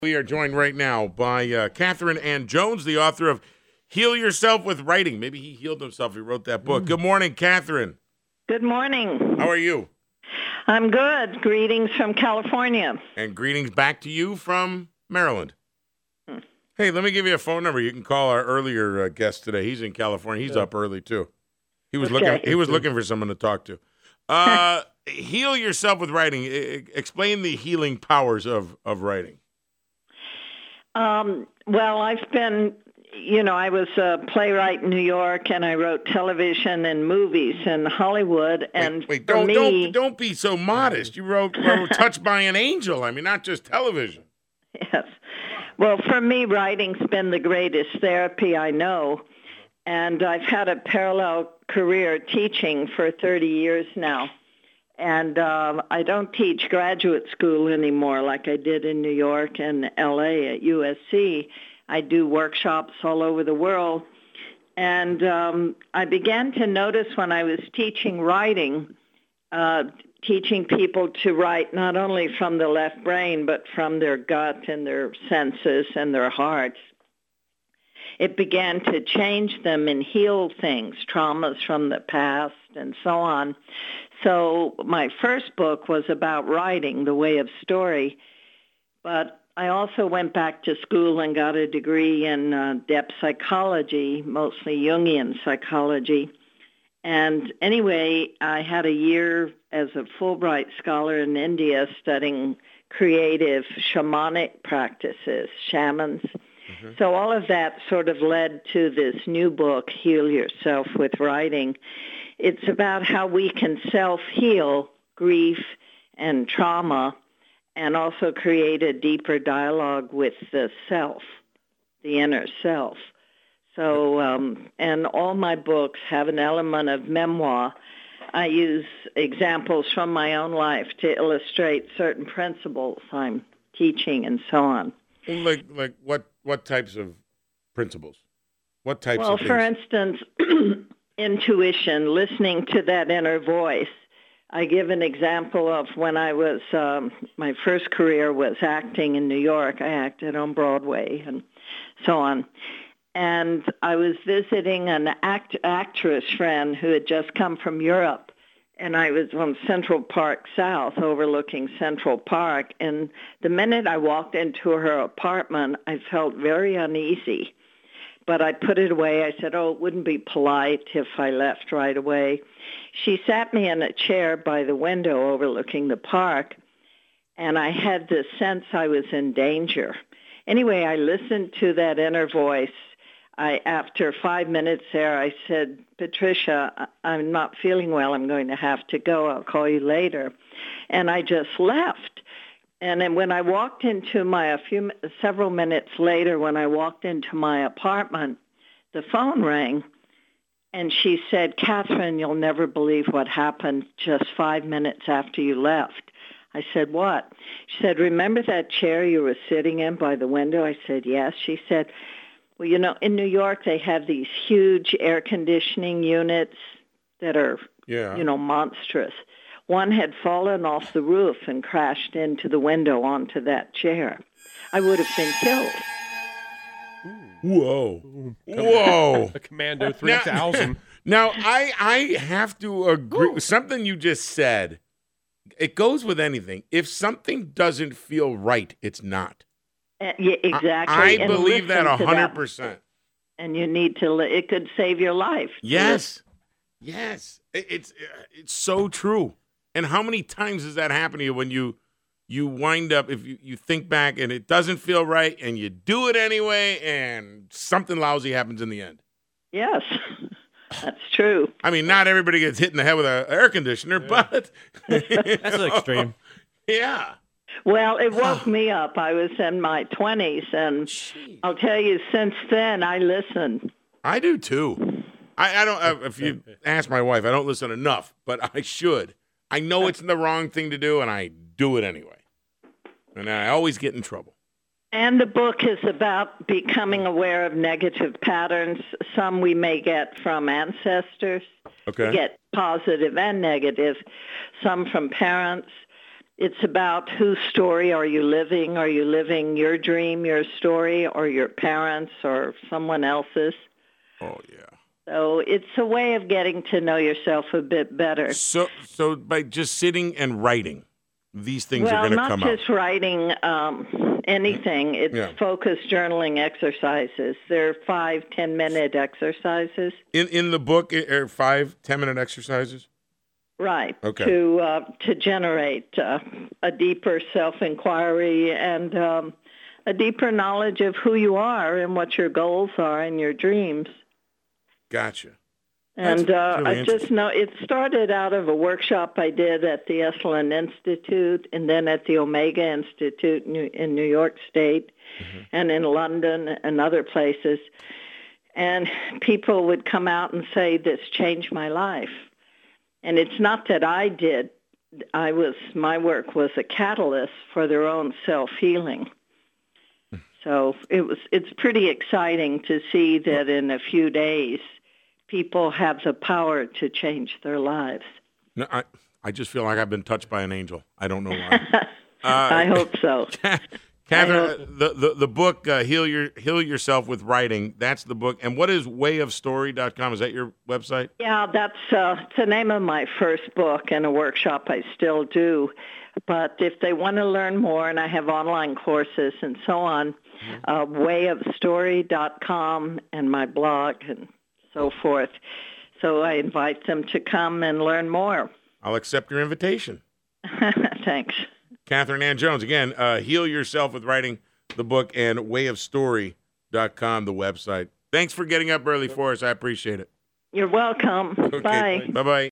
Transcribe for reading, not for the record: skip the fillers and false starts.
We are joined right now by Catherine Ann Jones, the author of Heal Yourself with Writing. Maybe he healed himself. He wrote that book. Good morning, Catherine. Good morning. How are you? I'm good. Greetings from California. And greetings back to you from Maryland. Hey, let me give you a phone number. You can call our earlier guest today. He's in California. He's up early too. He was looking for someone to talk to. Heal yourself with writing. Explain the healing powers of writing. Well, I've been, I was a playwright in New York, and I wrote television and movies in Hollywood. And don't be so modest. You wrote Touched by an Angel. I mean, not just television. Yes. Well, for me, writing's been the greatest therapy I know, and I've had a parallel career teaching for 30 years now. And I don't teach graduate school anymore like I did in New York and L.A. at USC. I do workshops all over the world. And I began to notice when I was teaching writing, teaching people to write not only from the left brain, but from their gut and their senses and their hearts. It began to change them and heal things, traumas from the past and so on. So my first book was about writing, The Way of Story, but I also went back to school and got a degree in depth psychology, mostly Jungian psychology. And anyway, I had a year as a Fulbright scholar in India studying creative shamanic practices, shamans. Mm-hmm. So all of that sort of led to this new book, Heal Yourself with Writing. It's about how we can self-heal grief and trauma and also create a deeper dialogue with the self, the inner self. So, and all my books have an element of memoir. I use examples from my own life to illustrate certain principles I'm teaching and so on. Like what types of principles? What types of things? Well, for instance, intuition, listening to that inner voice. I give an example of when I was, my first career was acting in New York. I acted on Broadway and so on. And I was visiting an actress friend who had just come from Europe. And I was on Central Park South, overlooking Central Park. And the minute I walked into her apartment, I felt very uneasy. But I put it away. I said, it wouldn't be polite if I left right away. She sat me in a chair by the window overlooking the park, and I had this sense I was in danger. Anyway, I listened to that inner voice. After 5 minutes there, I said, Patricia, I'm not feeling well. I'm going to have to go. I'll call you later. And I just left. And then when I walked into several minutes later, when I walked into my apartment, the phone rang, and she said, Catherine, you'll never believe what happened just 5 minutes after you left. I said, what? She said, remember that chair you were sitting in by the window? I said, yes. She said, well, in New York, they have these huge air conditioning units that are, monstrous. One had fallen off the roof and crashed into the window onto that chair. I would have been killed. Whoa. A Commando 3000. Now, I have to agree with something you just said. It goes with anything. If something doesn't feel right, it's not. Yeah, exactly. I believe that 100%. And you need to, it could save your life. Yes. Yes. It's so true. And how many times does that happen to you when you wind up, if you think back and it doesn't feel right and you do it anyway and something lousy happens in the end? Yes, that's true. I mean, not everybody gets hit in the head with an air conditioner, but... That's an extreme. Yeah. Well, it woke me up. I was in my 20s, and I'll tell you, since then, I listen. I do, too. I don't. If you ask my wife, I don't listen enough, but I should. I know it's the wrong thing to do, and I do it anyway. And I always get in trouble. And the book is about becoming aware of negative patterns. Some we may get from ancestors. Okay. We get positive and negative. Some from parents. it's about whose story are you living? Are you living your dream, your story, or your parents or someone else's? Oh, yeah. So it's a way of getting to know yourself a bit better. So by just sitting and writing, these things are going to come out. Well, not just writing anything. It's focused journaling exercises. They're 5 10-minute exercises. In the book, are 5 10-minute exercises? Right. Okay. To generate a deeper self-inquiry and a deeper knowledge of who you are and what your goals are and your dreams. Gotcha. And I just know it started out of a workshop I did at the Esalen Institute and then at the Omega Institute in New York State and in London and other places. And people would come out and say, this changed my life. And it's not that I did. My work was a catalyst for their own self-healing. So it's pretty exciting to see that in a few days, people have the power to change their lives. No, I just feel like I've been touched by an angel. I don't know why. I hope so. Catherine, the book, Heal Yourself with Writing, that's the book. And what is wayofstory.com? Is that your website? Yeah, that's the name of my first book and a workshop I still do. But if they want to learn more, and I have online courses and so on, wayofstory.com and my blog and so forth. So I invite them to come and learn more. I'll accept your invitation. Thanks. Catherine Ann Jones, again, Heal Yourself with Writing, the book, and wayofstory.com, the website. Thanks for getting up early for us. I appreciate it. You're welcome. Okay. Bye. Bye-bye.